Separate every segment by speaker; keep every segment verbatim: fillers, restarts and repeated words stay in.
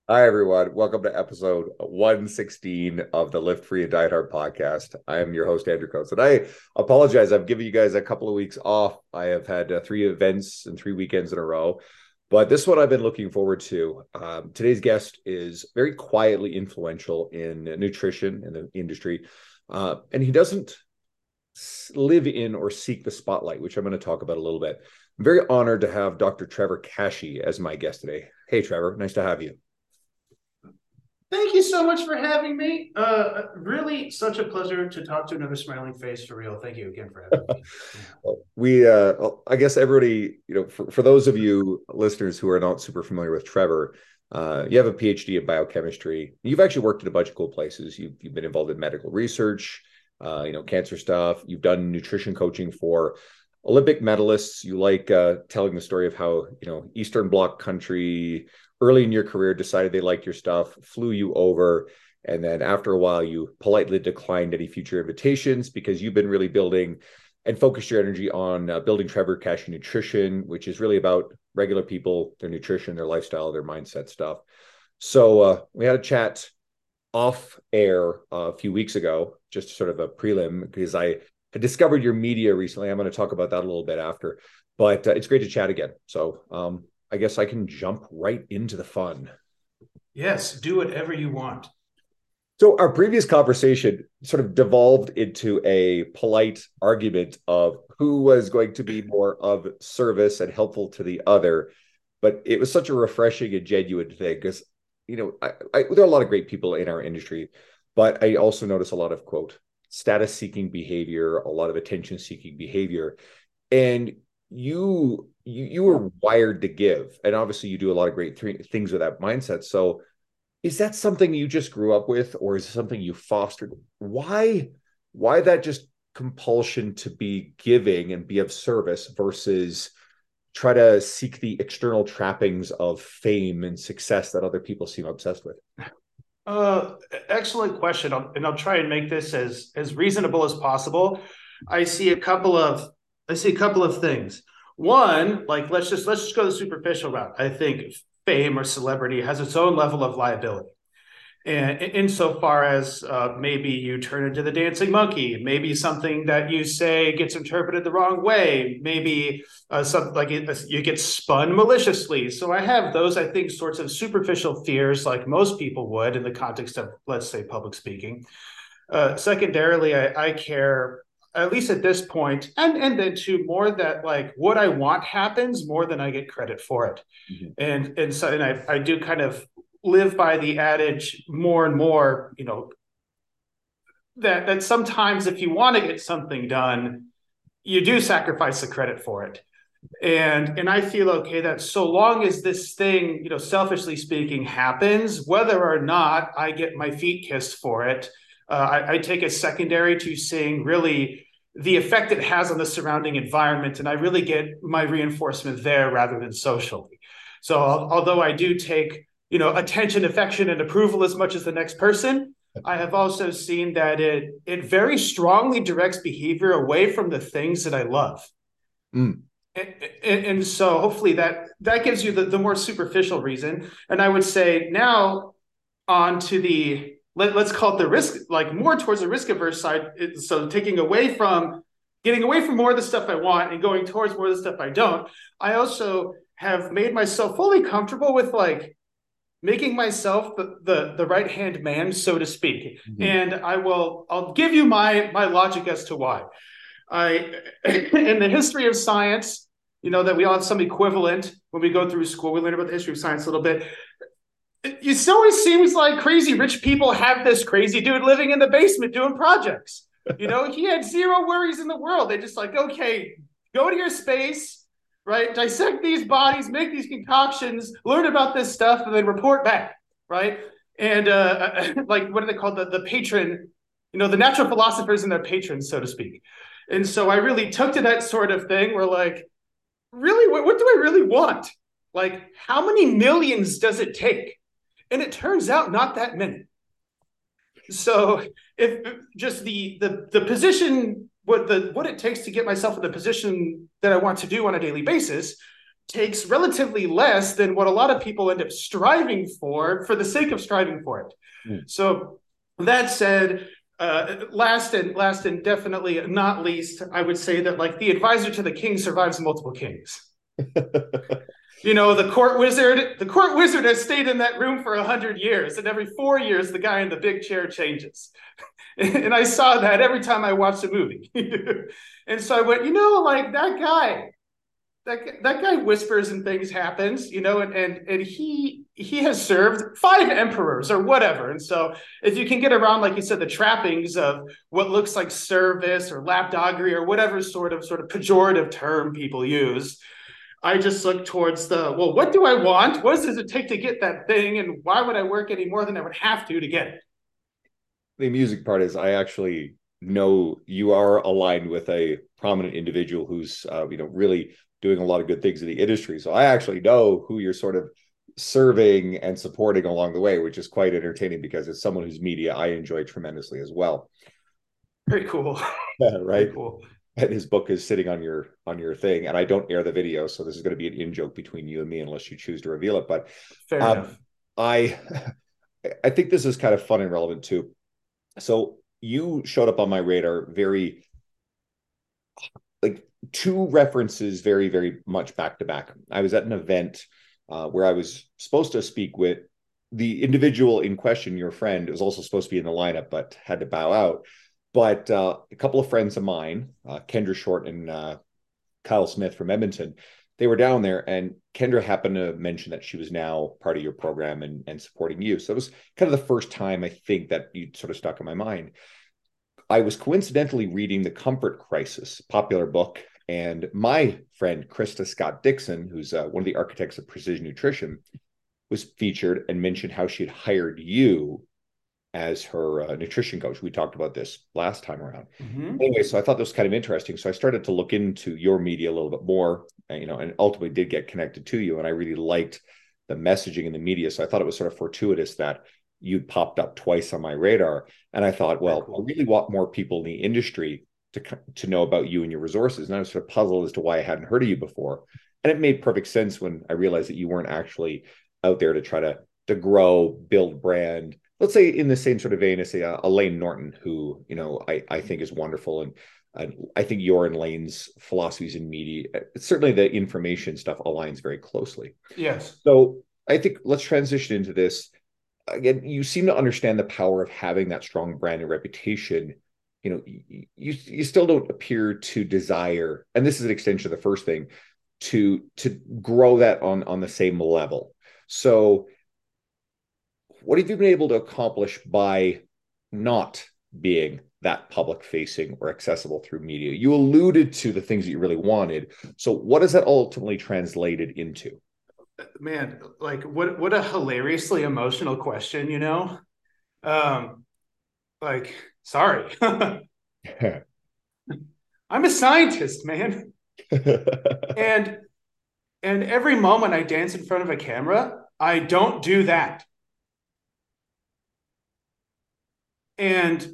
Speaker 1: Hi, everyone. Welcome to episode one sixteen of the Lift Free and Diet Hard podcast. I am your host, Andrew Coates, and I apologize. I've given you guys a couple of weeks off. I have had uh, three events and three weekends in a row, but this one I've been looking forward to. Um, today's guest is very quietly influential in nutrition in the industry, uh, and he doesn't live in or seek the spotlight, which I'm going to talk about a little bit. I'm very honored to have Doctor Trevor Kashey as my guest today. Hey, Trevor, nice to have you.
Speaker 2: Thank you so much for having me. Uh, really, such a pleasure to talk to another smiling face for real. Thank you again for having me. Yeah.
Speaker 1: We, uh, I guess everybody, you know, for, for those of you listeners who are not super familiar with Trevor, uh, you have a PhD in biochemistry. You've actually worked at a bunch of cool places. You've, you've been involved in medical research, uh, you know, cancer stuff. You've done nutrition coaching for Olympic medalists. You like uh, telling the story of how, you know, Eastern Bloc country early in your career decided they liked your stuff, flew you over, and then after a while, you politely declined any future invitations because you've been really building and focus your energy on uh, building Trevor Kashey Nutrition, which is really about regular people, their nutrition, their lifestyle, their mindset stuff. So uh, we had a chat off air uh, a few weeks ago, just sort of a prelim, because I had discovered your media recently. I'm going to talk about that a little bit after, but uh, it's great to chat again. So um, I guess I can jump right into the fun.
Speaker 2: Yes, do whatever you want.
Speaker 1: So our previous conversation sort of devolved into a polite argument of who was going to be more of service and helpful to the other. But it was such a refreshing and genuine thing because, you know, I, I, there are a lot of great people in our industry, but I also notice a lot of, quote, status seeking behavior, a lot of attention seeking behavior. And you, you, you were wired to give. And obviously you do a lot of great th- things with that mindset. So is that something you just grew up with, or is it something you fostered? Why, why that just compulsion to be giving and be of service versus try to seek the external trappings of fame and success that other people seem obsessed with?
Speaker 2: Uh, excellent question, I'll, and I'll try and make this as as reasonable as possible. I see a couple of I see a couple of things. One, like let's just let's just go the superficial route. I think fame or celebrity has its own level of liability. And insofar as uh, maybe you turn into the dancing monkey, maybe something that you say gets interpreted the wrong way, maybe uh, something like it, you get spun maliciously. So I have those, I think, sorts of superficial fears, like most people would in the context of, let's say, public speaking. Uh, secondarily, I, I care, at least at this point, and and then too, more that like what I want happens more than I get credit for it.
Speaker 1: Mhm.
Speaker 2: And and so and I I do kind of live by the adage more and more, you know, that that sometimes if you want to get something done, you do sacrifice the credit for it. And and I feel okay that so long as this thing, you know, selfishly speaking, happens, whether or not I get my feet kissed for it, uh, I, I take it secondary to seeing really the effect it has on the surrounding environment, and I really get my reinforcement there rather than socially. So although I do take, you know, attention, affection, and approval as much as the next person, I have also seen that it it very strongly directs behavior away from the things that I love.
Speaker 1: Mm.
Speaker 2: And, and so hopefully that that gives you the, the more superficial reason. And I would say now on to the let, let's call it the risk, like more towards the risk averse side. So taking away from getting away from more of the stuff I want and going towards more of the stuff I don't. I also have made myself fully comfortable with like making myself the the, the right hand man, so to speak.
Speaker 1: Mhm.
Speaker 2: And I will I'll give you my my logic as to why. I in the history of science, you know, that we all have some equivalent when we go through school. We learn about the history of science a little bit. It always seems like crazy rich people have this crazy dude living in the basement doing projects. You know, he had zero worries in the world. They just like, okay, go to your space, right? Dissect these bodies, make these concoctions, learn about this stuff, and then report back, right? And uh, like, what are they called? The, the patron, you know, the natural philosophers and their patrons, so to speak. And so I really took to that sort of thing where like, really, what, what do I really want? Like, how many millions does it take? And it turns out not that many. So if just the the the position, what the what it takes to get myself in the position that I want to do on a daily basis, takes relatively less than what a lot of people end up striving for for the sake of striving for it. Mm. So that said, uh, last and last and definitely not least, I would say that like the advisor to the king survives multiple kings. You know, the court wizard, the court wizard has stayed in that room for a hundred years, and every four years, the guy in the big chair changes. And I saw that every time I watched a movie. And so I went, you know, like that guy, that, that guy whispers and things happens, you know, and, and, and he, he has served five emperors or whatever. And so if you can get around, like you said, the trappings of what looks like service or lapdoggery or whatever sort of, sort of pejorative term people use, I just look towards the, well, what do I want? What does it take to get that thing? And why would I work any more than I would have to to get it?
Speaker 1: The music part is I actually know you are aligned with a prominent individual who's, uh, you know, really doing a lot of good things in the industry. So I actually know who you're sort of serving and supporting along the way, which is quite entertaining because it's someone whose media I enjoy tremendously as well.
Speaker 2: Very cool.
Speaker 1: Yeah, right.
Speaker 2: Very cool.
Speaker 1: And his book is sitting on your on your thing, and I don't air the video, so this is going to be an in-joke between you and me unless you choose to reveal it. But
Speaker 2: fair um, enough.
Speaker 1: I I think this is kind of fun and relevant too. So you showed up on my radar very, like two references very, very much back to back. I was at an event uh, where I was supposed to speak with the individual in question, your friend, was also supposed to be in the lineup, but had to bow out. But uh, a couple of friends of mine, uh, Kendra Short and uh, Kyle Smith from Edmonton, they were down there, and Kendra happened to mention that she was now part of your program and, and supporting you. So it was kind of the first time I think that you sort of stuck in my mind. I was coincidentally reading The Comfort Crisis, popular book, and my friend, Krista Scott Dixon, who's uh, one of the architects of precision nutrition, was featured and mentioned how she had hired you as her uh, nutrition coach. We talked about this last time around. Mm-hmm. Anyway, so I thought this was kind of interesting. So I started to look into your media a little bit more, and, you know, and ultimately did get connected to you. And I really liked the messaging in the media. So I thought it was sort of fortuitous that you'd popped up twice on my radar. And I thought, well, cool. I really want more people in the industry to, to know about you and your resources. And I was sort of puzzled as to why I hadn't heard of you before. And it made perfect sense when I realized that you weren't actually out there to try to, to grow, build brand. Let's say in the same sort of vein as say uh, Elaine Norton, who, you know, I, I think is wonderful. And uh, I think your and Lane's philosophies in media, certainly the information stuff aligns very closely.
Speaker 2: Yes.
Speaker 1: So I think let's transition into this. Again, you seem to understand the power of having that strong brand and reputation. You know, you, you still don't appear to desire, and this is an extension of the first thing, to, to grow that on, on the same level. So what have you been able to accomplish by not being that public facing or accessible through media? You alluded to the things that you really wanted. So what has that ultimately translated into?
Speaker 2: Man, like what, what a hilariously emotional question, you know? Um, like, sorry. I'm a scientist, man. and, and every moment I dance in front of a camera, I don't do that. And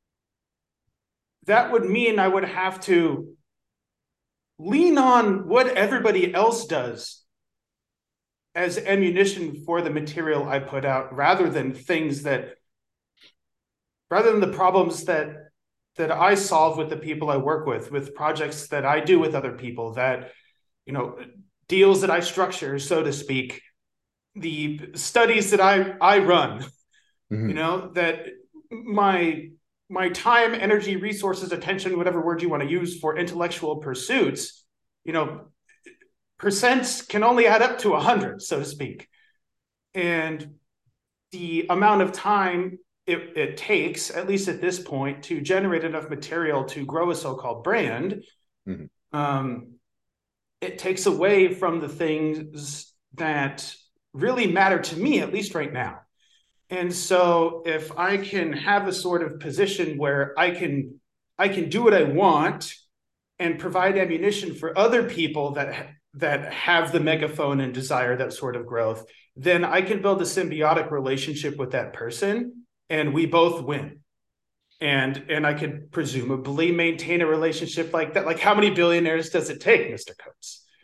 Speaker 2: that would mean I would have to lean on what everybody else does as ammunition for the material I put out, rather than things that, rather than the problems that, that I solve with the people I work with, with projects that I do with other people, that, you know, deals that I structure, so to speak, the studies that I, I run, mm-hmm. you know, that my my time, energy, resources, attention, whatever word you want to use for intellectual pursuits, you know, percents can only add up to a hundred, so to speak. And the amount of time it, it takes, at least at this point, to generate enough material to grow a so-called brand, mm-hmm. um, it takes away from the things that really matter to me, at least right now. And so if I can have a sort of position where I can I can do what I want and provide ammunition for other people that that have the megaphone and desire that sort of growth, then I can build a symbiotic relationship with that person and we both win. And and I could presumably maintain a relationship like that. Like, how many billionaires does it take, Mister Coates?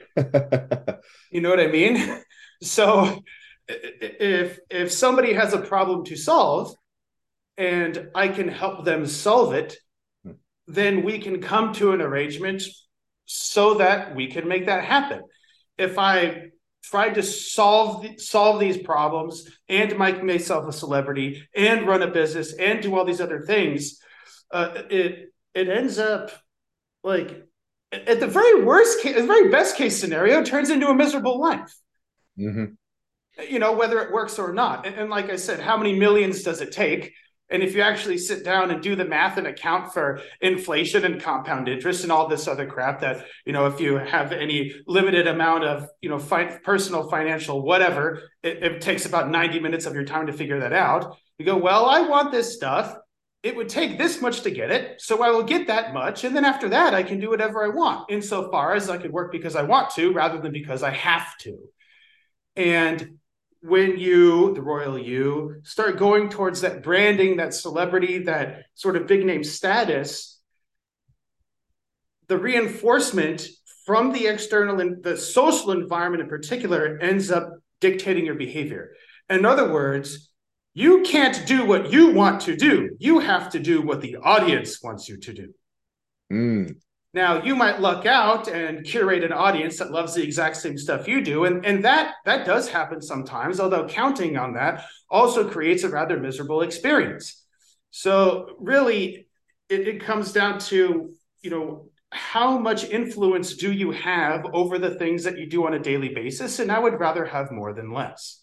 Speaker 2: You know what I mean? So if if somebody has a problem to solve and I can help them solve it, then we can come to an arrangement so that we can make that happen. If I tried to solve solve these problems and make myself a celebrity and run a business and do all these other things, uh, it it ends up like, at the very worst case, the very best case scenario, it turns into a miserable life.
Speaker 1: Mm-hmm.
Speaker 2: You know, whether it works or not. And, and like I said, how many millions does it take? And if you actually sit down and do the math and account for inflation and compound interest and all this other crap that, you know, if you have any limited amount of, you know, fi- personal, financial, whatever, it, it takes about ninety minutes of your time to figure that out. You go, well, I want this stuff. It would take this much to get it. So I will get that much. And then after that, I can do whatever I want, insofar as I could work because I want to rather than because I have to. And when you, the royal you, start going towards that branding, that celebrity, that sort of big name status, the reinforcement from the external and the social environment in particular ends up dictating your behavior. In other words, you can't do what you want to do. You have to do what the audience wants you to do.
Speaker 1: Mm.
Speaker 2: Now, you might luck out and curate an audience that loves the exact same stuff you do. And, and that, that does happen sometimes, although counting on that also creates a rather miserable experience. So really, it, it comes down to, you know, how much influence do you have over the things that you do on a daily basis? And I would rather have more than less.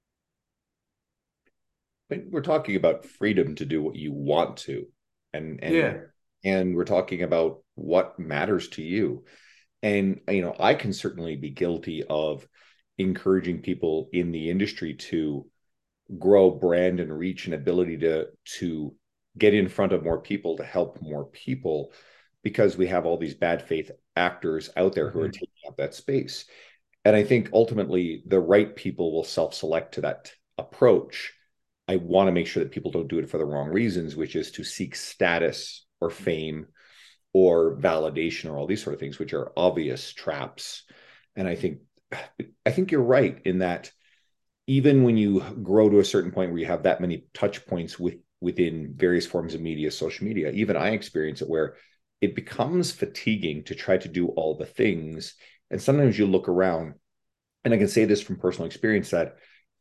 Speaker 1: We're talking about freedom to do what you want to. And, and,
Speaker 2: yeah.
Speaker 1: and we're talking about what matters to you. And, you know, I can certainly be guilty of encouraging people in the industry to grow brand and reach and ability to, to get in front of more people, to help more people, because we have all these bad faith actors out there who mm-hmm. are taking up that space. And I think ultimately the right people will self-select to that approach. I want to make sure that people don't do it for the wrong reasons, which is to seek status or fame or validation or all these sort of things, which are obvious traps. And I think, I think you're right in that even when you grow to a certain point where you have that many touch points with, within various forms of media, social media, even I experience it where it becomes fatiguing to try to do all the things. And sometimes you look around, and I can say this from personal experience, that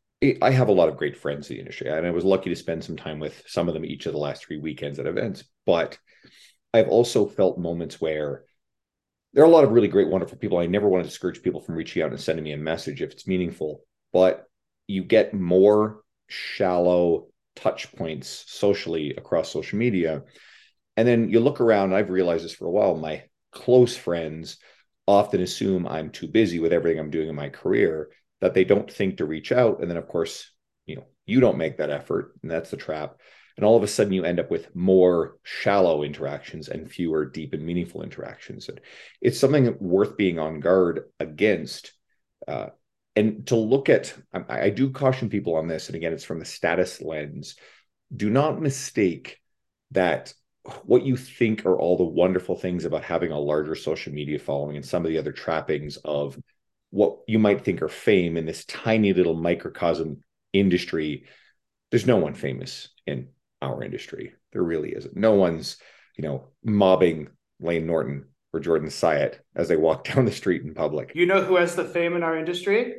Speaker 1: I have a lot of great friends in the industry, and I was lucky to spend some time with some of them each of the last three weekends at events. But I've also felt moments where there are a lot of really great, wonderful people. I never want to discourage people from reaching out and sending me a message if it's meaningful, but you get more shallow touch points socially across social media. And then you look around, and I've realized this for a while, my close friends often assume I'm too busy with everything I'm doing in my career, that they don't think to reach out. And then, of course, you know, you don't make that effort, and that's the trap. And all of a sudden you end up with more shallow interactions and fewer deep and meaningful interactions. And it's something worth being on guard against. Uh, and to look at, I, I do caution people on this. And again, it's from the status lens. Do not mistake that what you think are all the wonderful things about having a larger social media following and some of the other trappings of what you might think are fame in this tiny little microcosm industry. There's no one famous in our industry. There really isn't. No one's, you know, mobbing Layne Norton or Jordan Syatt as they walk down the street in public.
Speaker 2: You know who has the fame in our industry?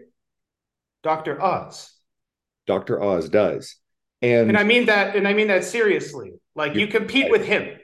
Speaker 2: Doctor Oz.
Speaker 1: Doctor Oz does. And,
Speaker 2: and I mean that, and I mean that seriously. Like, you compete right. with him.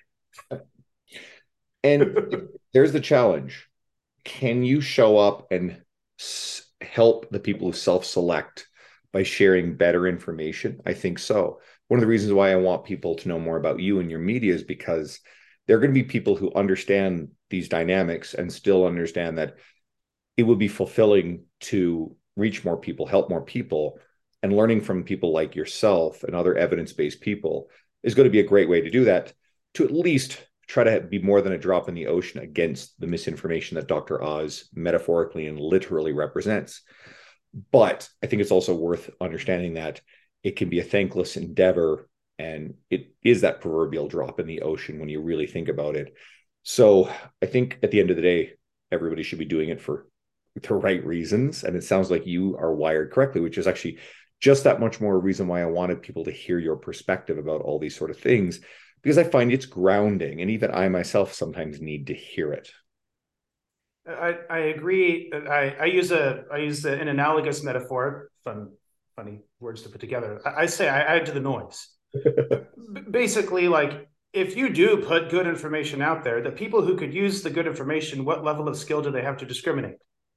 Speaker 1: And there's the challenge. Can you show up and s- help the people who self-select by sharing better information? I think so. One of the reasons why I want people to know more about you and your media is because there are going to be people who understand these dynamics and still understand that it would be fulfilling to reach more people, help more people, and learning from people like yourself and other evidence-based people is going to be a great way to do that, to at least try to be more than a drop in the ocean against the misinformation that Doctor Oz metaphorically and literally represents. But I think it's also worth understanding that it can be a thankless endeavor, and it is that proverbial drop in the ocean when you really think about it. So I think at the end of the day, everybody should be doing it for the right reasons. And it sounds like you are wired correctly, which is actually just that much more reason why I wanted people to hear your perspective about all these sort of things, because I find it's grounding. And even I myself sometimes need to hear it.
Speaker 2: I, I agree. I, I use a I use an analogous metaphor, fun funny words to put together. I, I say I add to the noise. Basically, like if you do put good information out there, the people who could use the good information, what level of skill do they have to discriminate?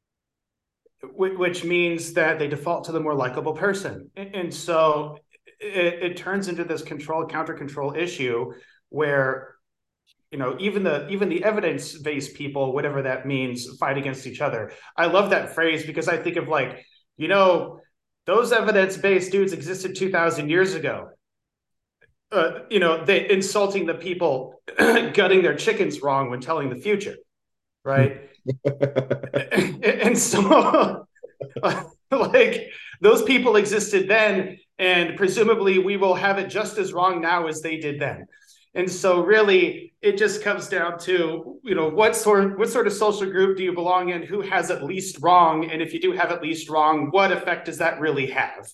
Speaker 2: Which means that they default to the more likable person. And so it, it turns into this control counter control issue where, you know, even the even the evidence-based people, whatever that means, fight against each other. I love that phrase because I think of like, you know, those evidence-based dudes existed two thousand years ago. Uh, you know, they insulting the people gutting their chickens wrong when telling the future, right? and, and so, like, those people existed then, and presumably we will have it just as wrong now as they did then. And so, really, it just comes down to, you know, what sort what sort of social group do you belong in? Who has at least wrong? And if you do have at least wrong, what effect does that really have?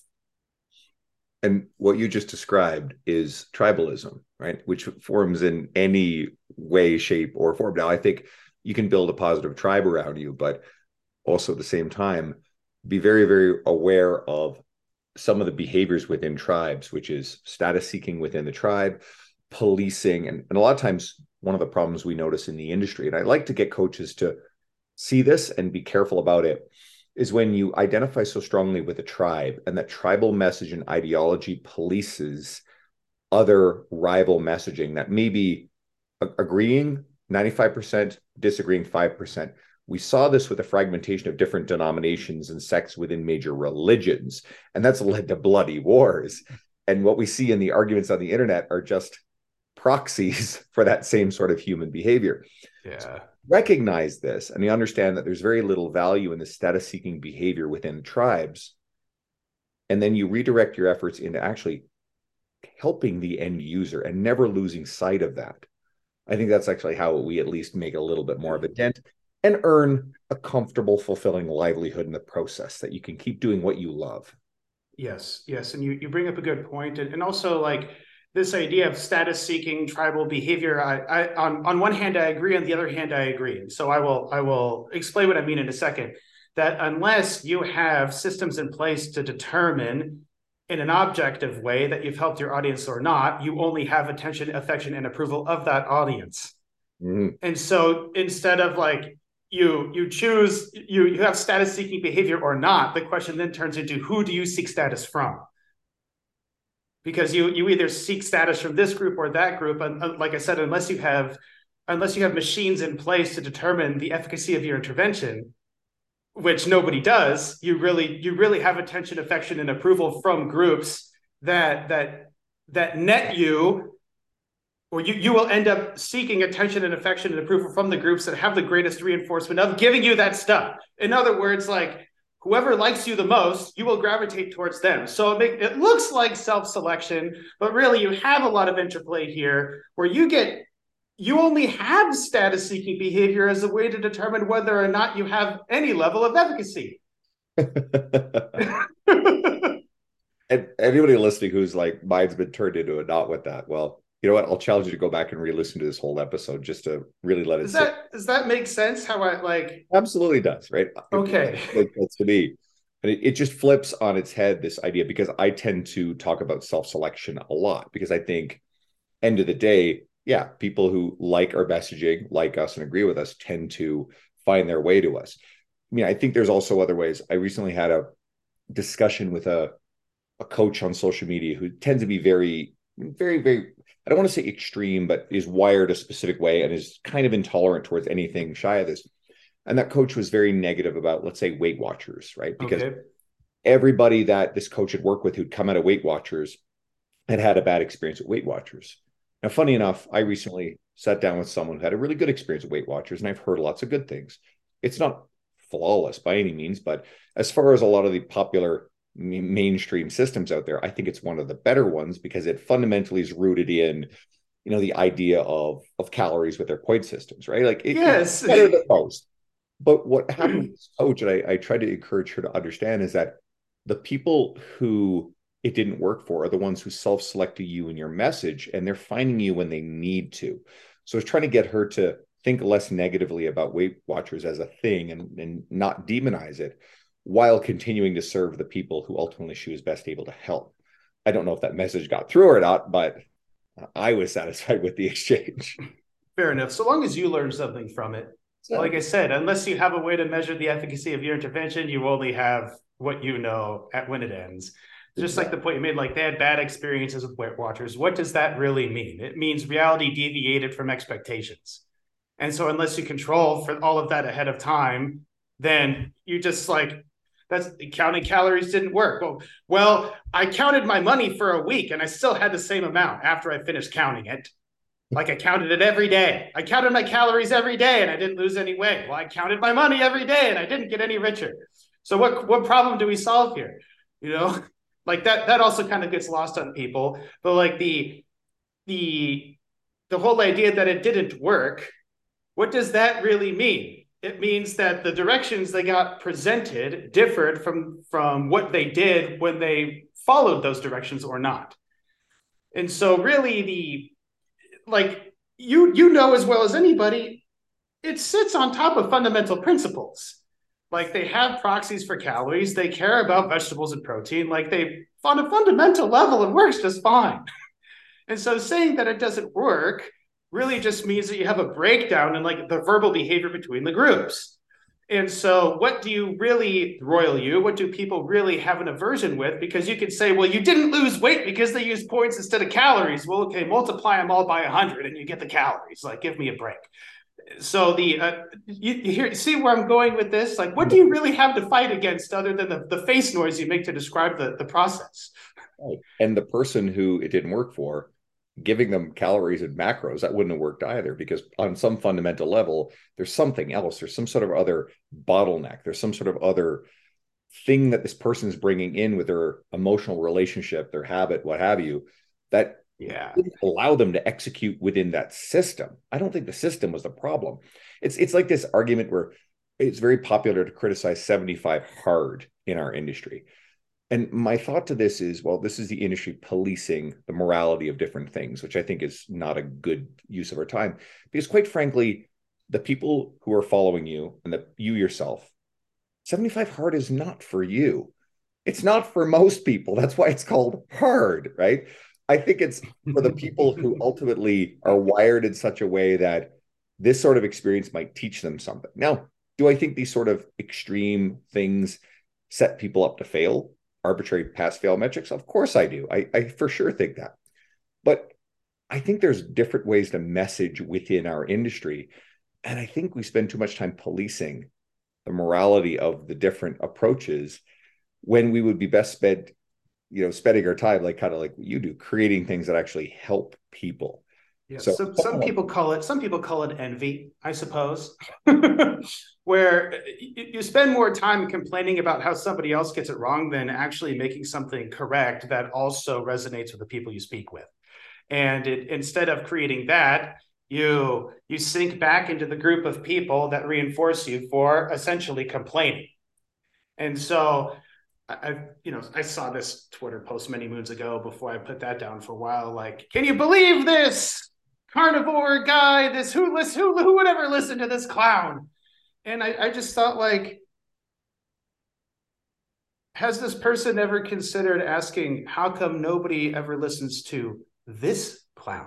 Speaker 1: And what you just described is tribalism, right? Which forms in any way, shape, or form. Now, I think you can build a positive tribe around you, but also at the same time, be very, very aware of some of the behaviors within tribes, which is status seeking within the tribe, policing. And, and a lot of times, one of the problems we notice in the industry, and I like to get coaches to see this and be careful about it, is when you identify so strongly with a tribe and that tribal message and ideology polices other rival messaging that may be agreeing ninety-five percent, disagreeing five percent. We saw this with the fragmentation of different denominations and sects within major religions, and that's led to bloody wars. And what we see in the arguments on the internet are just proxies for that same sort of human behavior.
Speaker 2: Yeah. So
Speaker 1: recognize this, and you understand that there's very little value in the status-seeking behavior within the tribes. And then you redirect your efforts into actually helping the end user and never losing sight of that. I think that's actually how we at least make a little bit more of a dent and earn a comfortable, fulfilling livelihood in the process, that you can keep doing what you love.
Speaker 2: Yes, yes. And you, you bring up a good point. And, and also, like, this idea of status-seeking tribal behavior, I, I on, on one hand, I agree. On the other hand, I agree. And so I will I will explain what I mean in a second. That unless you have systems in place to determine in an objective way that you've helped your audience or not, you only have attention, affection, and approval of that audience. Mm-hmm. And so instead of like, you you choose, you, you have status-seeking behavior or not, the question then turns into, who do you seek status from? Because you you either seek status from this group or that group, and like I said, unless you have unless you have machines in place to determine the efficacy of your intervention, which nobody does, you really you really have attention, affection, and approval from groups that that that net you, or you you will end up seeking attention and affection and approval from the groups that have the greatest reinforcement of giving you that stuff. In other words, like, whoever likes you the most, you will gravitate towards them. So it, make, it looks like self-selection, but really you have a lot of interplay here where you get, you only have status-seeking behavior as a way to determine whether or not you have any level of efficacy.
Speaker 1: And anybody listening who's like, mine's been turned into a knot with that, well, you know what? I'll challenge you to go back and re-listen to this whole episode just to really let it
Speaker 2: does
Speaker 1: sit.
Speaker 2: That, does that make sense? How I like?
Speaker 1: Absolutely does, right?
Speaker 2: Okay.
Speaker 1: It makes sense to me. And it, it just flips on its head, this idea, because I tend to talk about self-selection a lot, because I think, end of the day, yeah, people who like our messaging, like us and agree with us, tend to find their way to us. I mean, I think there's also other ways. I recently had a discussion with a, a coach on social media who tends to be very, very, very, I don't want to say extreme, but is wired a specific way and is kind of intolerant towards anything shy of this. And that coach was very negative about, let's say, Weight Watchers, right? Because okay. everybody that this coach had worked with who'd come out of Weight Watchers had had a bad experience with Weight Watchers. Now, funny enough, I recently sat down with someone who had a really good experience with Weight Watchers, and I've heard lots of good things. It's not flawless by any means, but as far as a lot of the popular mainstream systems out there, I think it's one of the better ones, because it fundamentally is rooted in, you know, the idea of of calories with their point systems, right? Like, it,
Speaker 2: yes,
Speaker 1: it's better than most. But what happened with this coach, and I, I try to encourage her to understand, is that the people who it didn't work for are the ones who self-selected you and your message, and they're finding you when they need to. So I was trying to get her to think less negatively about Weight Watchers as a thing and, and not demonize it, while continuing to serve the people who ultimately she was best able to help. I don't know if that message got through or not, but I was satisfied with the exchange.
Speaker 2: Fair enough. So long as you learn something from it. So, like I said, unless you have a way to measure the efficacy of your intervention, you only have what you know at when it ends. Just exactly. Like the point you made, like they had bad experiences with Weight Watchers. What does that really mean? It means reality deviated from expectations. And so unless you control for all of that ahead of time, then you just like, that's counting calories didn't work. Well, well, I counted my money for a week and I still had the same amount after I finished counting it. Like I counted it every day. I counted my calories every day and I didn't lose any weight. Well, I counted my money every day and I didn't get any richer. So what, what problem do we solve here? You know, like that, that also kind of gets lost on people. But like the, the, the whole idea that it didn't work, what does that really mean? It means that the directions they got presented differed from, from what they did when they followed those directions or not. And so really the, like you you know as well as anybody, it sits on top of fundamental principles. Like they have proxies for calories, they care about vegetables and protein, like they on a fundamental level it works just fine. And so saying that it doesn't work really just means that you have a breakdown in like the verbal behavior between the groups. And so what do you really, Royal You, what do people really have an aversion with? Because you could say, well, you didn't lose weight because they used points instead of calories. Well, okay, multiply them all by one hundred and you get the calories. Like, give me a break. So the uh, you, you hear, see where I'm going with this? Like, what do you really have to fight against other than the, the face noise you make to describe the, the process?
Speaker 1: And the person who it didn't work for, giving them calories and macros, that wouldn't have worked either, because on some fundamental level, there's something else. There's some sort of other bottleneck. There's some sort of other thing that this person is bringing in with their emotional relationship, their habit, what have you, that
Speaker 2: yeah
Speaker 1: didn't allow them to execute within that system. I don't think the system was the problem. It's, it's like this argument where it's very popular to criticize seventy-five hard in our industry. And my thought to this is, well, this is the industry policing the morality of different things, which I think is not a good use of our time. Because quite frankly, the people who are following you and the, you yourself, seventy-five hard is not for you. It's not for most people. That's why it's called hard, right? I think it's for the people who ultimately are wired in such a way that this sort of experience might teach them something. Now, do I think these sort of extreme things set people up to fail? Arbitrary pass-fail metrics? Of course I do. I, I for sure think that. But I think there's different ways to message within our industry. And I think we spend too much time policing the morality of the different approaches when we would be best spent, you know, spending our time like kind of like what you do, creating things that actually help people.
Speaker 2: Yeah, so, some, some people call it, some people call it envy, I suppose, where you, you spend more time complaining about how somebody else gets it wrong than actually making something correct that also resonates with the people you speak with. And it, instead of creating that, you, you sink back into the group of people that reinforce you for essentially complaining. And so I, you know, I saw this Twitter post many moons ago before I put that down for a while. Like, can you believe this carnivore guy? This who listen, who who would ever listen to this clown? And I, I just thought, like, has this person ever considered asking, how come nobody ever listens to this clown?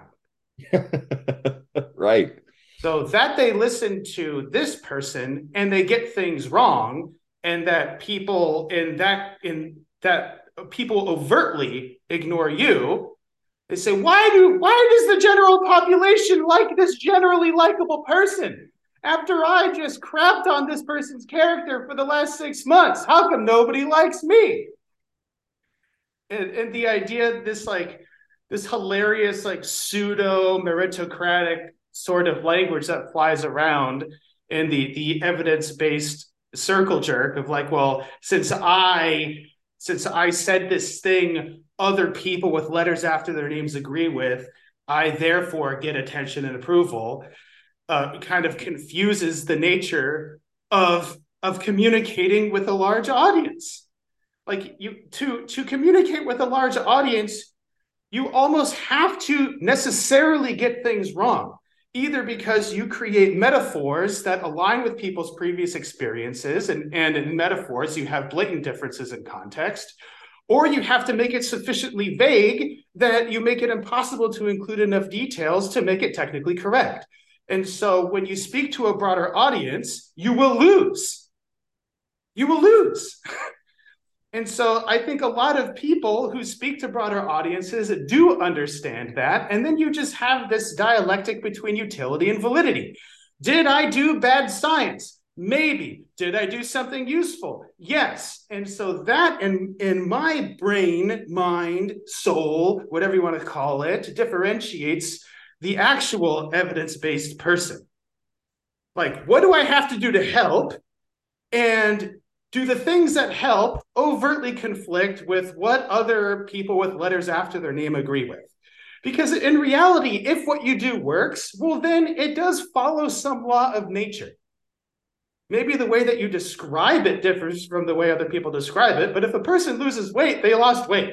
Speaker 1: Right.
Speaker 2: So that they listen to this person and they get things wrong, and that people in that in that people overtly ignore you. They say, why do why does the general population like this generally likable person after I just crapped on this person's character for the last six months? How come nobody likes me? And, and the idea, this like this hilarious like pseudo meritocratic sort of language that flies around in the the evidence-based circle jerk of like, well, since I since I said this thing other people with letters after their names agree with, I therefore get attention and approval, uh, kind of confuses the nature of of communicating with a large audience. Like you to to communicate with a large audience, you almost have to necessarily get things wrong, either because you create metaphors that align with people's previous experiences, and, and in metaphors, you have blatant differences in context, or you have to make it sufficiently vague that you make it impossible to include enough details to make it technically correct. And so when you speak to a broader audience, you will lose. You will lose. And so I think a lot of people who speak to broader audiences do understand that. And then you just have this dialectic between utility and validity. Did I do bad science? Maybe. Did I do something useful? Yes. And so that in, in my brain, mind, soul, whatever you want to call it, differentiates the actual evidence-based person. Like, what do I have to do to help? And do the things that help overtly conflict with what other people with letters after their name agree with? Because in reality, if what you do works, well, then it does follow some law of nature. Maybe the way that you describe it differs from the way other people describe it, but if a person loses weight, they lost weight.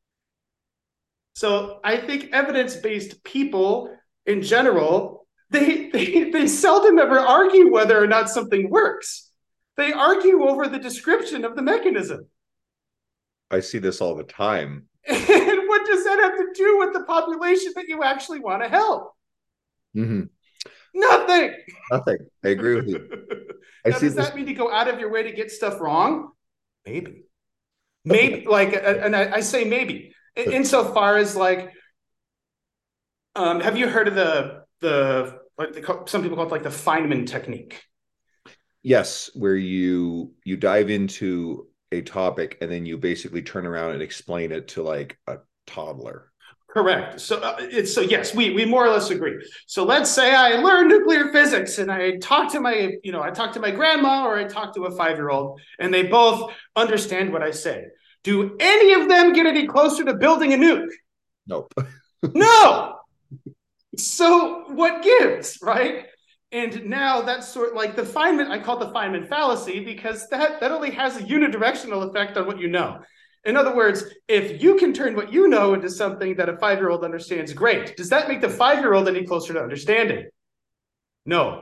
Speaker 2: So I think evidence-based people in general, they, they, they seldom ever argue whether or not something works. They argue over the description of the mechanism.
Speaker 1: I see this all the time.
Speaker 2: And what does that have to do with the population that you actually want to help?
Speaker 1: Mm-hmm.
Speaker 2: Nothing.
Speaker 1: Nothing. I agree with you. I
Speaker 2: now,
Speaker 1: see
Speaker 2: does
Speaker 1: this...
Speaker 2: that mean to go out of your way to get stuff wrong? Maybe. Maybe. like, and I, I say maybe. In, insofar as like, um, have you heard of the, the like they call, some people call it like the Feynman technique?
Speaker 1: Yes, where you you dive into a topic and then you basically turn around and explain it to like a toddler.
Speaker 2: Correct. So uh, it's so yes, we we more or less agree. So let's say I learned nuclear physics and I talked to my, you know, I talked to my grandma or I talked to a five-year-old and they both understand what I say. Do any of them get any closer to building a nuke?
Speaker 1: Nope.
Speaker 2: No. So what gives, right? And now that's sort of like the Feynman, I call it the Feynman fallacy because that, that only has a unidirectional effect on what you know. In other words, if you can turn what you know into something that a five-year-old understands, great. Does that make the five-year-old any closer to understanding? No.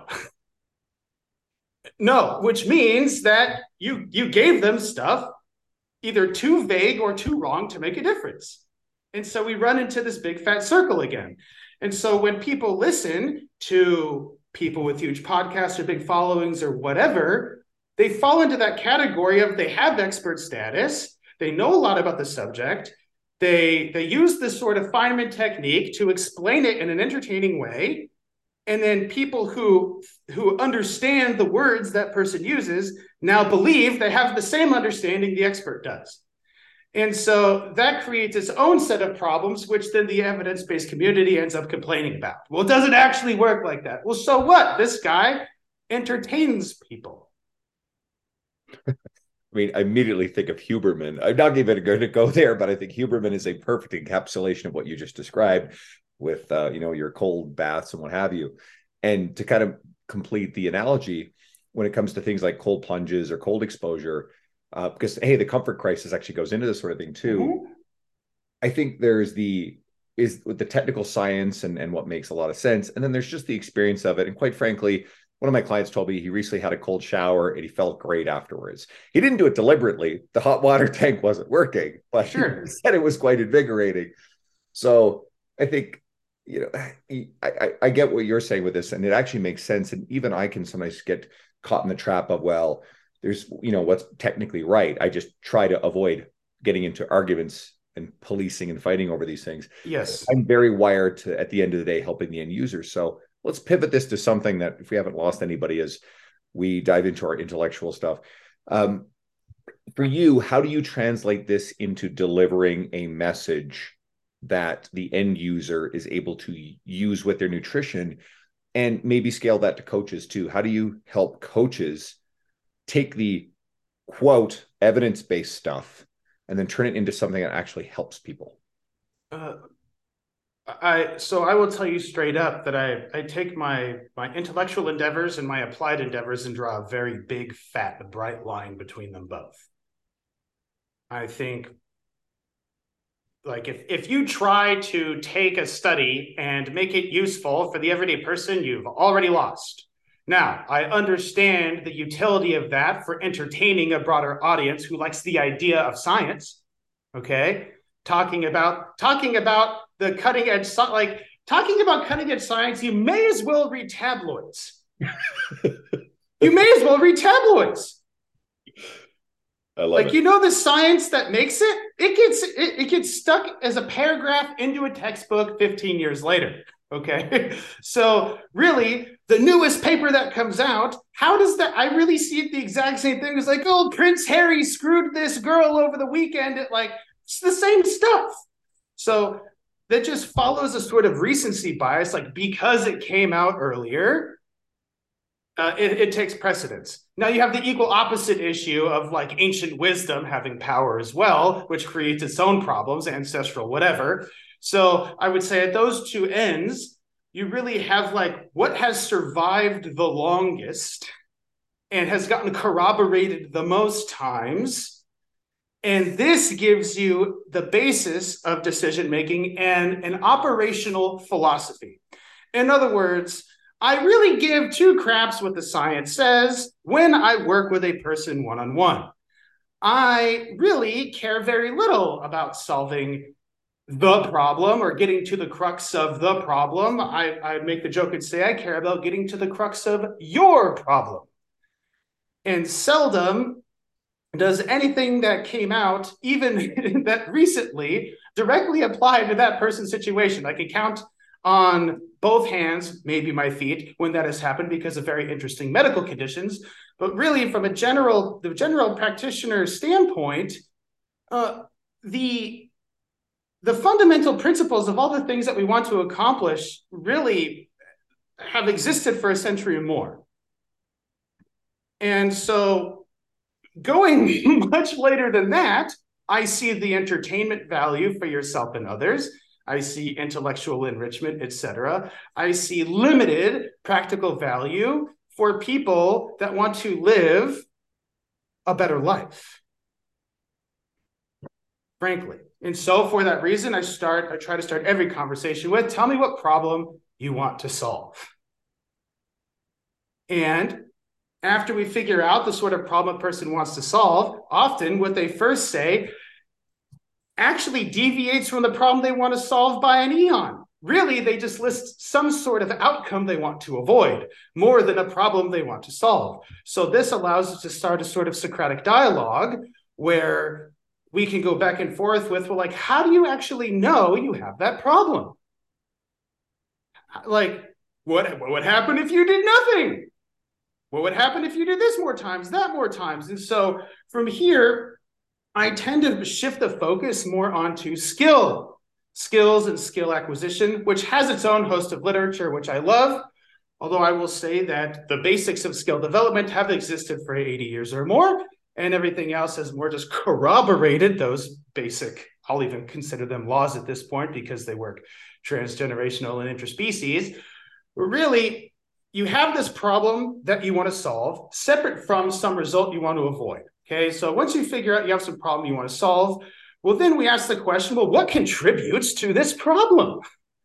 Speaker 2: No, which means that you, you gave them stuff either too vague or too wrong to make a difference. And so we run into this big fat circle again. And so when people listen to people with huge podcasts or big followings or whatever, they fall into that category of they have expert status, they know a lot about the subject, they, they use this sort of Feynman technique to explain it in an entertaining way, and then people who, who understand the words that person uses now believe they have the same understanding the expert does. And so that creates its own set of problems, which then the evidence-based community ends up complaining about. Well, it doesn't actually work like that. Well, so what? This guy entertains people.
Speaker 1: I mean, I immediately think of Huberman. I'm not even going to go there, but I think Huberman is a perfect encapsulation of what you just described with, uh, you know, your cold baths and what have you. And to kind of complete the analogy, when it comes to things like cold plunges or cold exposure, Uh, because, hey, the comfort crisis actually goes into this sort of thing, too. Mm-hmm. I think there's the is with the technical science and, and what makes a lot of sense. And then there's just the experience of it. And quite frankly, one of my clients told me he recently had a cold shower and he felt great afterwards. He didn't do it deliberately. The hot water tank wasn't working, but sure. He said it was quite invigorating. So I think, you know, I, I, I get what you're saying with this, and it actually makes sense. And even I can sometimes get caught in the trap of, well, there's, you know, what's technically right. I just try to avoid getting into arguments and policing and fighting over these things.
Speaker 2: Yes.
Speaker 1: I'm very wired to, at the end of the day, helping the end user. So let's pivot this to something that, if we haven't lost anybody, as we dive into our intellectual stuff. Um, for you, how do you translate this into delivering a message that the end user is able to use with their nutrition, and maybe scale that to coaches too? How do you help coaches take the quote evidence-based stuff and then turn it into something that actually helps people?
Speaker 2: Uh, I so I will tell you straight up that I I take my my intellectual endeavors and my applied endeavors and draw a very big, fat, bright line between them both. I think, like, if if you try to take a study and make it useful for the everyday person, you've already lost. Now, I understand the utility of that for entertaining a broader audience who likes the idea of science. Okay, talking about talking about the cutting edge, like talking about cutting edge science, you may as well read tabloids. You may as well read tabloids.
Speaker 1: I love
Speaker 2: like
Speaker 1: it.
Speaker 2: You know, the science that makes it, it gets it, it gets stuck as a paragraph into a textbook fifteen years later. Okay, so really, the newest paper that comes out, how does that? I really see it the exact same thing. It's like, oh, Prince Harry screwed this girl over the weekend. It, like, it's the same stuff. So that just follows a sort of recency bias, like because it came out earlier, uh, it, it takes precedence. Now you have the equal opposite issue of like ancient wisdom having power as well, which creates its own problems, ancestral, whatever. So I would say at those two ends, you really have like what has survived the longest and has gotten corroborated the most times. And this gives you the basis of decision-making and an operational philosophy. In other words, I really give two craps what the science says when I work with a person one-on-one. I really care very little about solving the problem or getting to the crux of the problem. I, I make the joke and say I care about getting to the crux of your problem. And seldom does anything that came out, even that recently, directly apply to that person's situation. I can count on both hands, maybe my feet, when that has happened because of very interesting medical conditions. But really, from a general, the general practitioner standpoint, uh, the the fundamental principles of all the things that we want to accomplish really have existed for a century or more. And so going much later than that, I see the entertainment value for yourself and others. I see intellectual enrichment, et cetera. I see limited practical value for people that want to live a better life, frankly. And so for that reason, I start, I try to start every conversation with, tell me what problem you want to solve. And after we figure out the sort of problem a person wants to solve, often what they first say actually deviates from the problem they want to solve by an eon. Really, they just list some sort of outcome they want to avoid, more than a problem they want to solve. So this allows us to start a sort of Socratic dialogue where we can go back and forth with, well, like, how do you actually know you have that problem? Like, what, what would happen if you did nothing? What would happen if you did this more times, that more times? And so from here, I tend to shift the focus more onto skill, skills and skill acquisition, which has its own host of literature, which I love. Although I will say that the basics of skill development have existed for eighty years or more, and everything else has more just corroborated those basic, I'll even consider them laws at this point because they work transgenerational and interspecies. But really, you have this problem that you want to solve separate from some result you want to avoid. Okay, so once you figure out you have some problem you want to solve, well, then we ask the question, well, what contributes to this problem?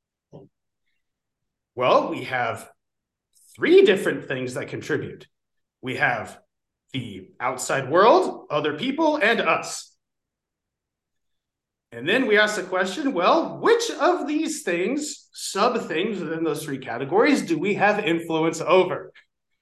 Speaker 2: Well, we have three different things that contribute. We have the outside world, other people, and us. And then we ask the question, well, which of these things, sub-things within those three categories, do we have influence over?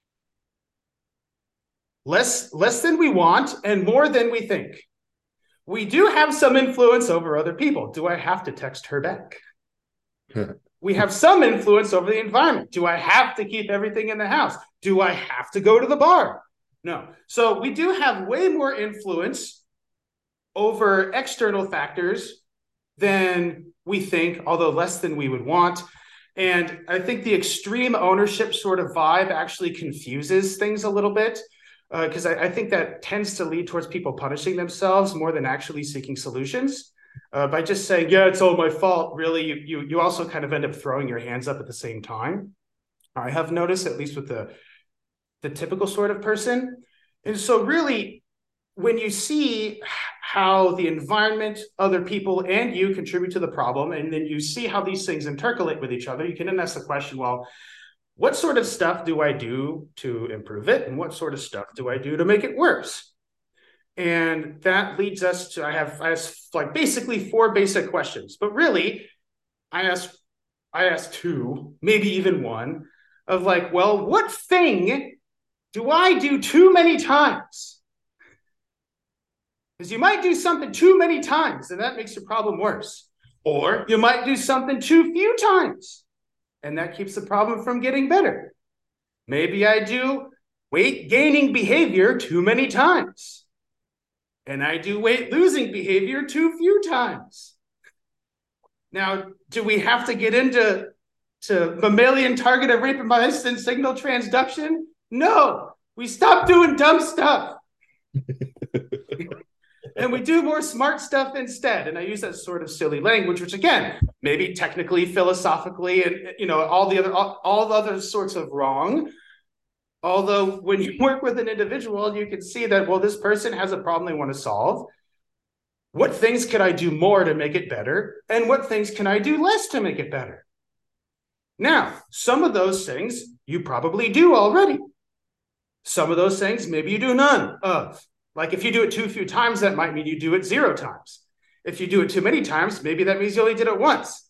Speaker 2: Less, less than we want and more than we think. We do have some influence over other people. Do I have to text her back? We have some influence over the environment. Do I have to keep everything in the house? Do I have to go to the bar? No. So we do have way more influence over external factors than we think, although less than we would want. And I think the extreme ownership sort of vibe actually confuses things a little bit, because uh, I, I think that tends to lead towards people punishing themselves more than actually seeking solutions. Uh, by just saying, yeah, it's all my fault, really, you, you you also kind of end up throwing your hands up at the same time. I have noticed, at least with the the typical sort of person. And so really, when you see how the environment, other people, and you contribute to the problem, and then you see how these things intercalate with each other, you can then ask the question, well, what sort of stuff do I do to improve it? And what sort of stuff do I do to make it worse? And that leads us to, I have, I have like basically four basic questions, but really I ask, I ask two, maybe even one, of like, well, what thing do I do too many times? Because you might do something too many times, and that makes your problem worse. Or you might do something too few times, and that keeps the problem from getting better. Maybe I do weight gaining behavior too many times, and I do weight losing behavior too few times. Now, do we have to get into to mammalian targeted rapamycin signal transduction? No, we stop doing dumb stuff. And we do more smart stuff instead. And I use that sort of silly language, which again, maybe technically, philosophically, and you know, all the other all, all the other sorts of wrong. Although when you work with an individual, you can see that, well, this person has a problem they want to solve. What things can I do more to make it better? And what things can I do less to make it better? Now, some of those things you probably do already. Some of those things maybe you do none of. Like if you do it too few times, that might mean you do it zero times. If you do it too many times, maybe that means you only did it once.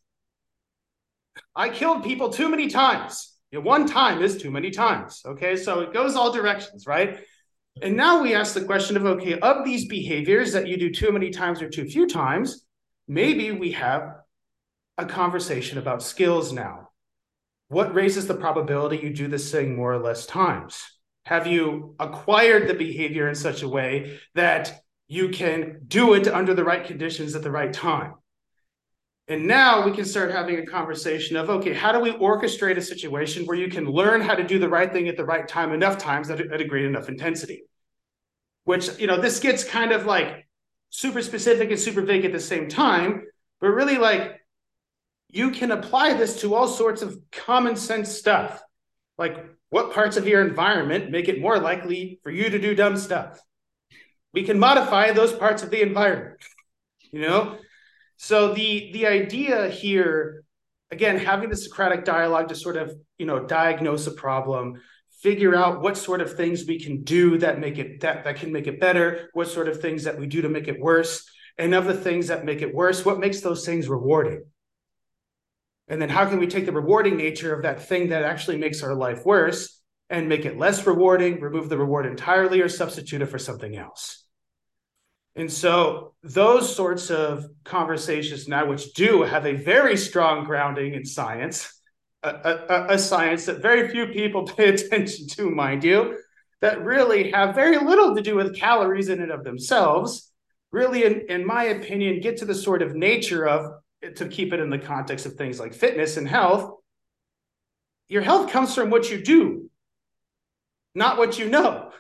Speaker 2: I killed people too many times. You know, one time is too many times. Okay, so it goes all directions, right? And now we ask the question of, okay, of these behaviors that you do too many times or too few times, maybe we have a conversation about skills now. What raises the probability you do this thing more or less times? Have you acquired the behavior in such a way that you can do it under the right conditions at the right time? And now we can start having a conversation of, okay, how do we orchestrate a situation where you can learn how to do the right thing at the right time enough times at a, at a great enough intensity? Which, you know, this gets kind of like super specific and super vague at the same time, but really like you can apply this to all sorts of common sense stuff. Like what parts of your environment make it more likely for you to do dumb stuff? We can modify those parts of the environment, you know? So the, the idea here, again, having the Socratic dialogue to sort of, you know, diagnose a problem, figure out what sort of things we can do that make it that, that can make it better, what sort of things that we do to make it worse, and of the things that make it worse, what makes those things rewarding? And then how can we take the rewarding nature of that thing that actually makes our life worse and make it less rewarding, remove the reward entirely, or substitute it for something else? And so those sorts of conversations now, which do have a very strong grounding in science, a, a, a science that very few people pay attention to, mind you, that really have very little to do with calories in and of themselves, really, in, in my opinion, get to the sort of nature of, to keep it in the context of things like fitness and health, your health comes from what you do, not what you know.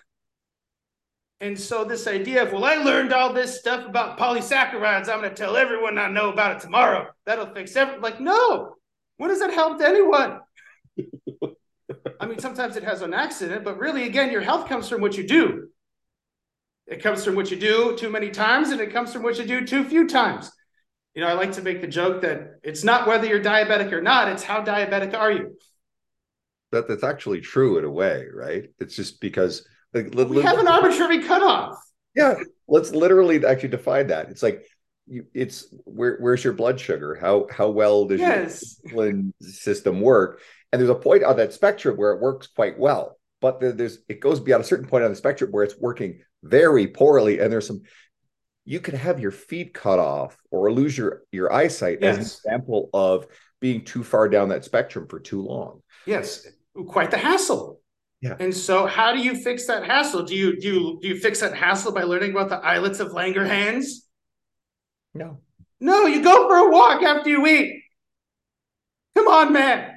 Speaker 2: And so this idea of, well, I learned all this stuff about polysaccharides, I'm going to tell everyone I know about it tomorrow. That'll fix everything. Like, no. When does that help to anyone? I mean, sometimes it has an accident, but really, again, your health comes from what you do. It comes from what you do too many times, and it comes from what you do too few times. You know, I like to make the joke that it's not whether you're diabetic or not, it's how diabetic are you?
Speaker 1: That, that's actually true in a way, right? It's just because... Like,
Speaker 2: we li- have an arbitrary cutoff.
Speaker 1: Yeah, let's literally actually define that. It's like, you, it's where where's your blood sugar? How how well does
Speaker 2: yes.
Speaker 1: your insulin system work? And there's a point on that spectrum where it works quite well, but there, there's it goes beyond a certain point on the spectrum where it's working very poorly. And there's some, you can have your feet cut off or lose your your eyesight yes. as an example of being too far down that spectrum for too long.
Speaker 2: Yes, quite the hassle.
Speaker 1: Yeah.
Speaker 2: And so how do you fix that hassle? Do you do you, do you fix that hassle by learning about the islets of Langerhans?
Speaker 1: No.
Speaker 2: No, you go for a walk after you eat. Come on, man.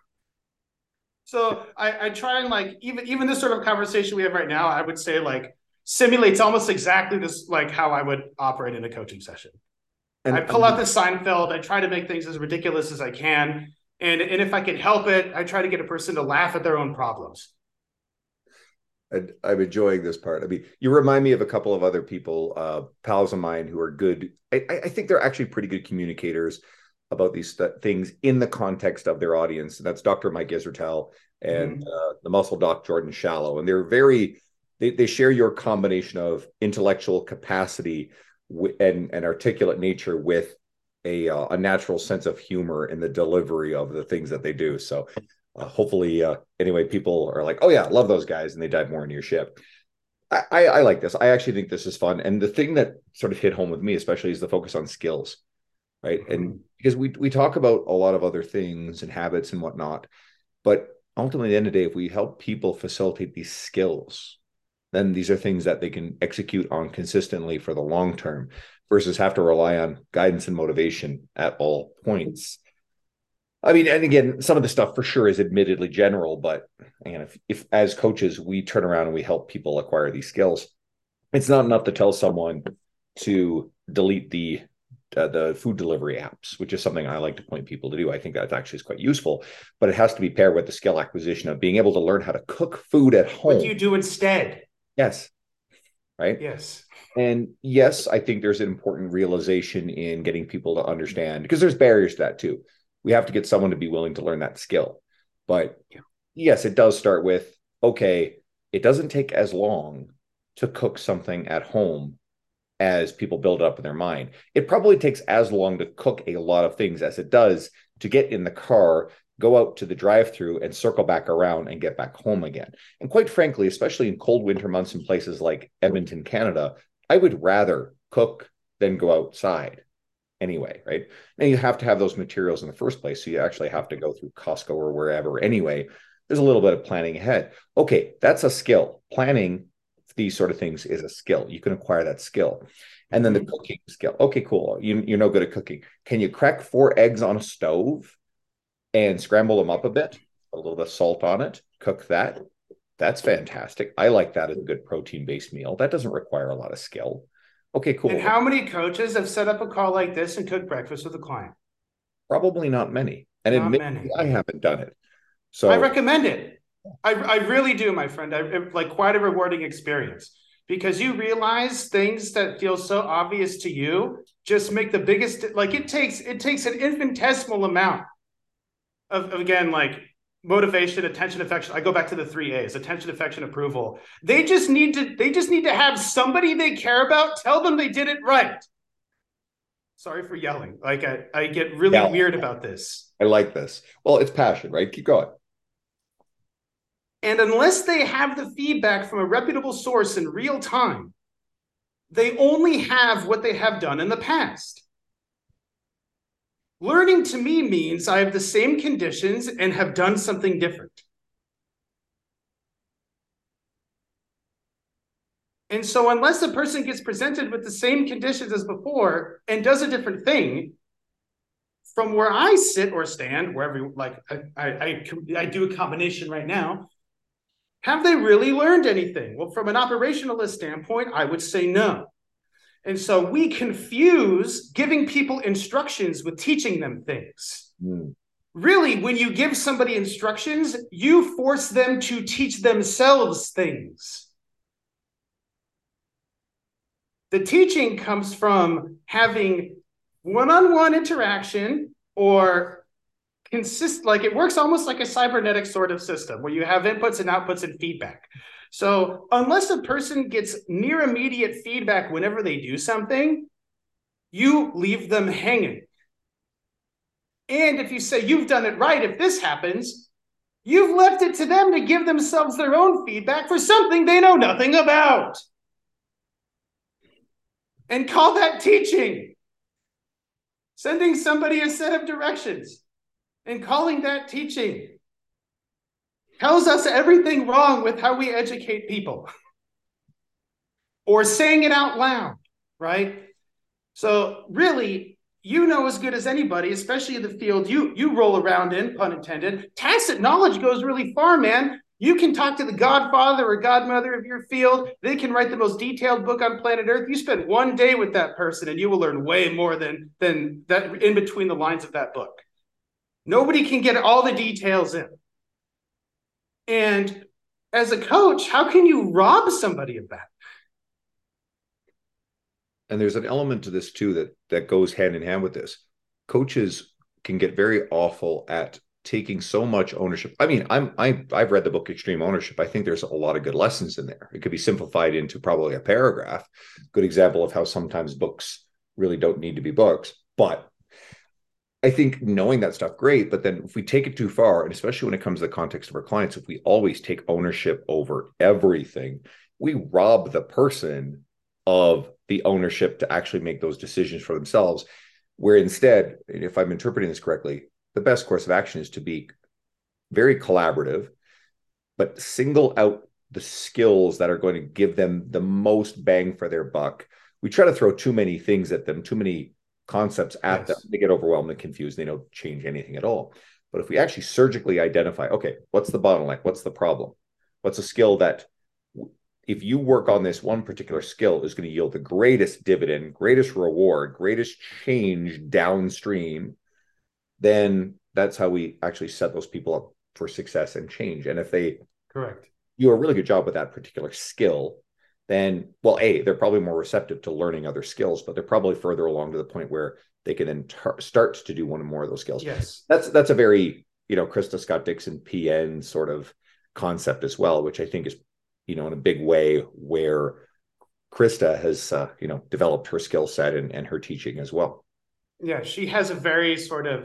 Speaker 2: So I, I try and like, even, even this sort of conversation we have right now, I would say like, simulates almost exactly this, like how I would operate in a coaching session.
Speaker 1: And
Speaker 2: I pull out the Seinfeld. I try to make things as ridiculous as I can. And, and if I can help it, I try to get a person to laugh at their own problems.
Speaker 1: I'm enjoying this part. I mean, you remind me of a couple of other people, uh, pals of mine who are good. I, I think they're actually pretty good communicators about these st- things in the context of their audience. And that's Doctor Mike Israetel and mm-hmm. uh, the muscle doc Jordan Shallow. And they're very, they, they share your combination of intellectual capacity w- and, and articulate nature with a, uh, a natural sense of humor in the delivery of the things that they do. So Uh, hopefully, uh, anyway, people are like, oh, yeah, I love those guys. And they dive more into your ship. I, I, I like this. I actually think this is fun. And the thing that sort of hit home with me, especially, is the focus on skills. Right. Mm-hmm. And because we, we talk about a lot of other things and habits and whatnot. But ultimately, at the end of the day, if we help people facilitate these skills, then these are things that they can execute on consistently for the long term versus have to rely on guidance and motivation at all points. I mean, and again, some of the stuff for sure is admittedly general, but again, if, if as coaches, we turn around and we help people acquire these skills, it's not enough to tell someone to delete the uh, the food delivery apps, which is something I like to point people to do. I think that actually is quite useful, but it has to be paired with the skill acquisition of being able to learn how to cook food at home.
Speaker 2: What do you do instead?
Speaker 1: Yes. Right?
Speaker 2: Yes.
Speaker 1: And yes, I think there's an important realization in getting people to understand, because there's barriers to that too. We have to get someone to be willing to learn that skill. But yeah. yes, it does start with, okay, it doesn't take as long to cook something at home as people build it up in their mind. It probably takes as long to cook a lot of things as it does to get in the car, go out to the drive-through and circle back around and get back home again. And quite frankly, especially in cold winter months in places like Edmonton, Canada, I would rather cook than go outside. Anyway, right? And you have to have those materials in the first place. So you actually have to go through Costco or wherever. Anyway, there's a little bit of planning ahead. Okay, that's a skill. Planning these sort of things is a skill. You can acquire that skill. And then mm-hmm. the cooking skill. Okay, cool. You, you're no good at cooking. Can you crack four eggs on a stove and scramble them up a bit? A little bit of salt on it. Cook that. That's fantastic. I like that as a good protein-based meal. That doesn't require a lot of skill. Okay, cool.
Speaker 2: And how many coaches have set up a call like this and cooked breakfast with a client?
Speaker 1: Probably not many. And
Speaker 2: not
Speaker 1: admittedly,
Speaker 2: many.
Speaker 1: I haven't done it. So
Speaker 2: I recommend it. I, I really do, my friend. I, like quite a rewarding experience because you realize things that feel so obvious to you just make the biggest, like it takes, it takes an infinitesimal amount of, of again, like motivation, attention, affection. I go back to the three A's: attention, affection, approval. They just need to, they just need to have somebody they care about tell them they did it right. Sorry for yelling. Like I, I get really yeah. weird about this.
Speaker 1: I like this. Well, it's passion, right? Keep going.
Speaker 2: And unless they have the feedback from a reputable source in real time, they only have what they have done in the past. Learning to me means I have the same conditions and have done something different. And so unless a person gets presented with the same conditions as before and does a different thing, from where I sit or stand, wherever, like I, I, I, I do a combination right now, have they really learned anything? Well, from an operationalist standpoint, I would say no. And so we confuse giving people instructions with teaching them things. Mm. Really, when you give somebody instructions, you force them to teach themselves things. The teaching comes from having one-on-one interaction or consist, like it works almost like a cybernetic sort of system where you have inputs and outputs and feedback. So unless a person gets near immediate feedback whenever they do something, you leave them hanging. And if you say you've done it right, if this happens, you've left it to them to give themselves their own feedback for something they know nothing about. And call that teaching. Sending somebody a set of directions and calling that teaching tells us everything wrong with how we educate people. Or saying it out loud, right? So really, you know as good as anybody, especially in the field you, you roll around in, pun intended, tacit knowledge goes really far, man. You can talk to the godfather or godmother of your field. They can write the most detailed book on planet Earth. You spend one day with that person and you will learn way more than, than that in between the lines of that book. Nobody can get all the details in. And as a coach, how can you rob somebody of that?
Speaker 1: And there's an element to this too that that goes hand in hand with this. Coaches can get very awful at taking so much ownership. I mean, I'm I I've read the book Extreme Ownership. I think there's a lot of good lessons in there. It could be simplified into probably a paragraph. Good example of how sometimes books really don't need to be books. But I think knowing that stuff, great. But then if we take it too far, and especially when it comes to the context of our clients, if we always take ownership over everything, we rob the person of the ownership to actually make those decisions for themselves. Where instead, if I'm interpreting this correctly, the best course of action is to be very collaborative, but single out the skills that are going to give them the most bang for their buck. We try to throw too many things at them, too many concepts at yes. them. They get overwhelmed and confused. They don't change anything at all. But if we actually surgically identify, okay, what's the bottleneck? What's the problem? What's a skill that if you work on this one particular skill is going to yield the greatest dividend, greatest reward, greatest change downstream, then that's how we actually set those people up for success and change. And if they
Speaker 2: correct
Speaker 1: do a really good job with that particular skill, then, well, A, they're probably more receptive to learning other skills, but they're probably further along to the point where they can then tar- start to do one or more of those skills.
Speaker 2: Yes.
Speaker 1: That's, that's a very, you know, Krista Scott Dixon P N sort of concept as well, which I think is, you know, in a big way where Krista has, uh, you know, developed her skill set and, and her teaching as well.
Speaker 2: Yeah, she has a very sort of,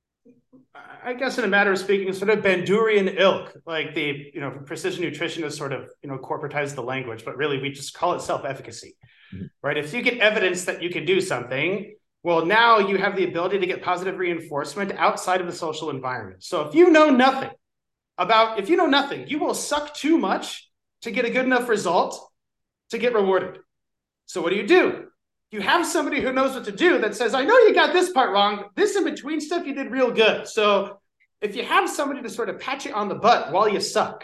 Speaker 2: I guess in a matter of speaking, sort of Bandurian ilk, like the, you know, precision nutrition is sort of, you know, corporatized the language, but really we just call it self-efficacy, mm-hmm. right? If you get evidence that you can do something, well, now you have the ability to get positive reinforcement outside of the social environment. So if you know nothing about, if you know nothing, you will suck too much to get a good enough result to get rewarded. So what do you do? You have somebody who knows what to do that says, I know you got this part wrong. This in between stuff you did real good. So if you have somebody to sort of pat you on the butt while you suck,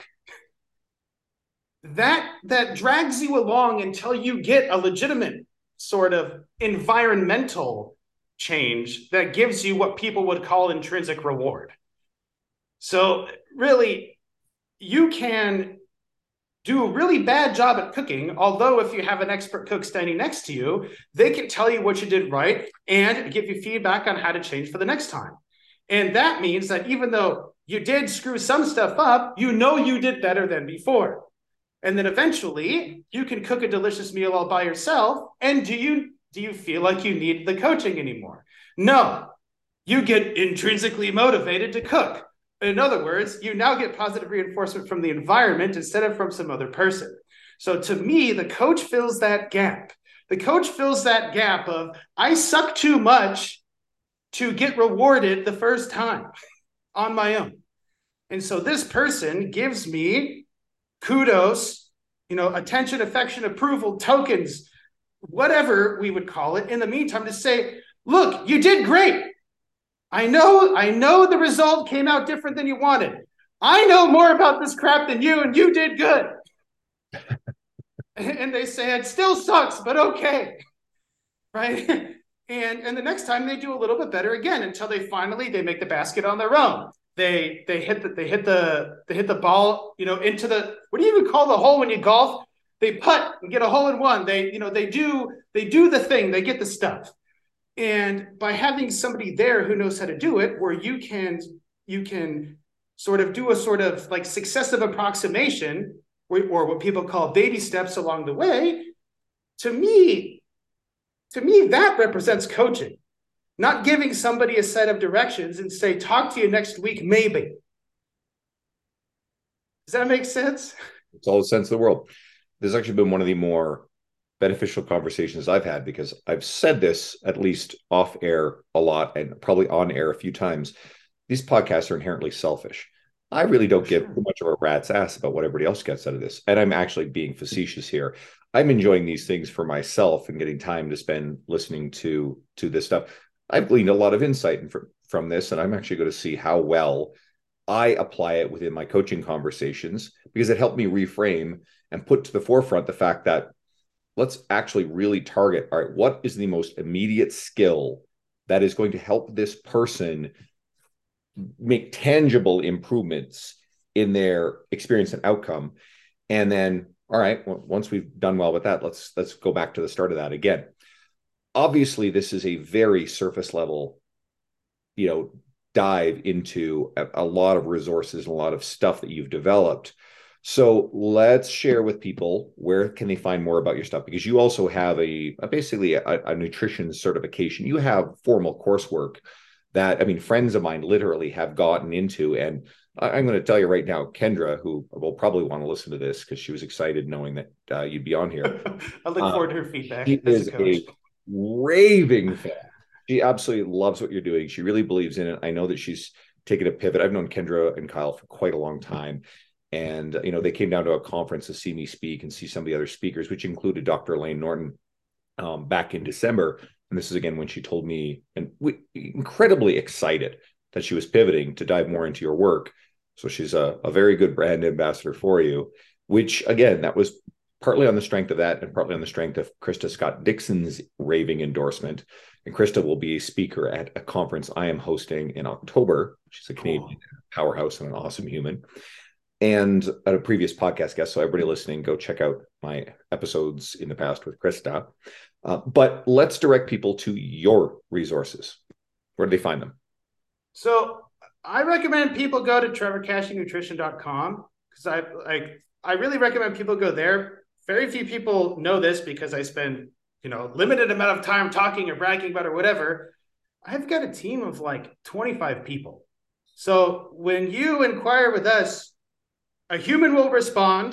Speaker 2: that, that drags you along until you get a legitimate sort of environmental change that gives you what people would call intrinsic reward. So really, you can do a really bad job at cooking, although if you have an expert cook standing next to you, they can tell you what you did right and give you feedback on how to change for the next time. And that means that even though you did screw some stuff up, you know you did better than before. And then eventually you can cook a delicious meal all by yourself. And do you, do you feel like you need the coaching anymore? No, you get intrinsically motivated to cook. In other words, you now get positive reinforcement from the environment instead of from some other person. So to me, the coach fills that gap. The coach fills that gap of, I suck too much to get rewarded the first time on my own. And so this person gives me kudos, you know, attention, affection, approval, tokens, whatever we would call it, in the meantime to say, look, you did great. I know, I know the result came out different than you wanted. I know more about this crap than you, and you did good. And they say, it still sucks, but okay. Right? And, and the next time they do a little bit better again until they finally, they make the basket on their own. They, they hit the, they hit the, they hit the ball, you know, into the, what do you even call the hole when you golf? They putt and get a hole in one. They, you know, they do, they do the thing, they get the stuff. And by having somebody there who knows how to do it, where you can, you can sort of do a sort of like successive approximation, or, or what people call baby steps along the way, to me, to me, that represents coaching, not giving somebody a set of directions and say, talk to you next week, maybe. Does that make sense?
Speaker 1: It's all the sense of the world. This has actually been one of the more beneficial conversations I've had, because I've said this at least off air a lot and probably on air a few times. These podcasts are inherently selfish. I really don't give too much of a rat's ass about what everybody else gets out of this. And I'm actually being facetious here. I'm enjoying these things for myself and getting time to spend listening to, to this stuff. I've gleaned a lot of insight from, from this, and I'm actually going to see how well I apply it within my coaching conversations because it helped me reframe and put to the forefront the fact that let's actually really target, all right, what is the most immediate skill that is going to help this person make tangible improvements in their experience and outcome? And then, all right, well, once we've done well with that, let's let's go back to the start of that again. Obviously, this is a very surface level, you know, dive into a, a lot of resources and a lot of stuff that you've developed. So let's share with people, where can they find more about your stuff? Because you also have a, a basically a, a nutrition certification. You have formal coursework that, I mean, friends of mine literally have gotten into. And I, I'm going to tell you right now, Kendra, who will probably want to listen to this because she was excited knowing that uh, you'd be on here.
Speaker 2: I look forward uh, to her feedback.
Speaker 1: She is a, a raving fan. She absolutely loves what you're doing. She really believes in it. I know that she's taken a pivot. I've known Kendra and Kyle for quite a long time. And, you know, they came down to a conference to see me speak and see some of the other speakers, which included Doctor Elaine Norton um, back in December. And this is, again, when she told me, and we, incredibly excited that she was pivoting to dive more into your work. So she's a, a very good brand ambassador for you, which, again, that was partly on the strength of that and partly on the strength of Krista Scott Dixon's raving endorsement. And Krista will be a speaker at a conference I am hosting in October. She's a Canadian cool. powerhouse and an awesome human. And at a previous podcast guest, so everybody listening, go check out my episodes in the past with Krista. Uh, but let's direct people to your resources. Where do they find them?
Speaker 2: So I recommend people go to trevor cashy nutrition dot com because I like I really recommend people go there. Very few people know this because I spend, you know, limited amount of time talking or bragging about it or whatever. I've got a team of like twenty-five people. So when you inquire with us, a human will respond,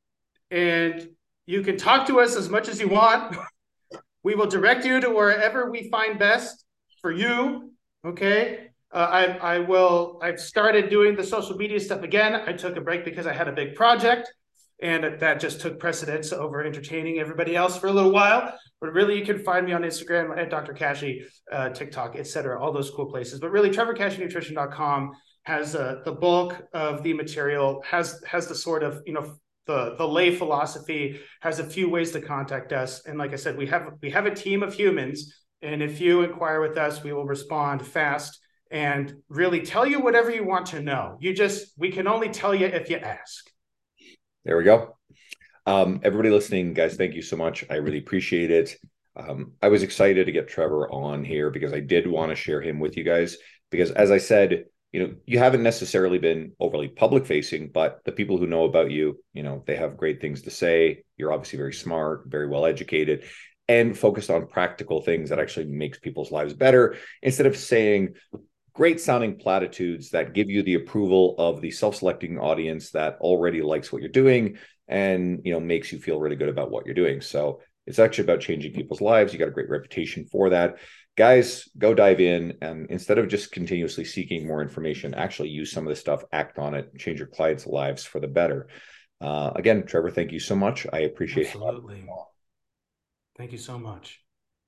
Speaker 2: and you can talk to us as much as you want. We will direct you to wherever we find best for you. Okay. Uh, I, I will, I've started doing the social media stuff again. I took a break because I had a big project, and that just took precedence over entertaining everybody else for a little while. But really, you can find me on Instagram at Doctor Cashy, uh, TikTok, et cetera, all those cool places. But really, trevor cashy nutrition dot com has uh, the bulk of the material, has has the sort of, you know, the, the lay philosophy, has a few ways to contact us. And like I said, we have we have a team of humans. And if you inquire with us, we will respond fast and really tell you whatever you want to know. You just, we can only tell you if you ask.
Speaker 1: There we go. Um, everybody listening, guys, thank you so much. I really appreciate it. Um, I was excited to get Trevor on here because I did want to share him with you guys. Because as I said, you know, you haven't necessarily been overly public facing, but the people who know about you, you know, they have great things to say. You're obviously very smart, very well educated, and focused on practical things that actually makes people's lives better, instead of saying great sounding platitudes that give you the approval of the self-selecting audience that already likes what you're doing and, you know, makes you feel really good about what you're doing. So it's actually about changing people's lives. You got a great reputation for that. Guys, go dive in, and instead of just continuously seeking more information, actually use some of this stuff, act on it, change your clients' lives for the better. Uh, again, Trevor, thank you so much. I appreciate it.
Speaker 2: Absolutely. Thank you so much.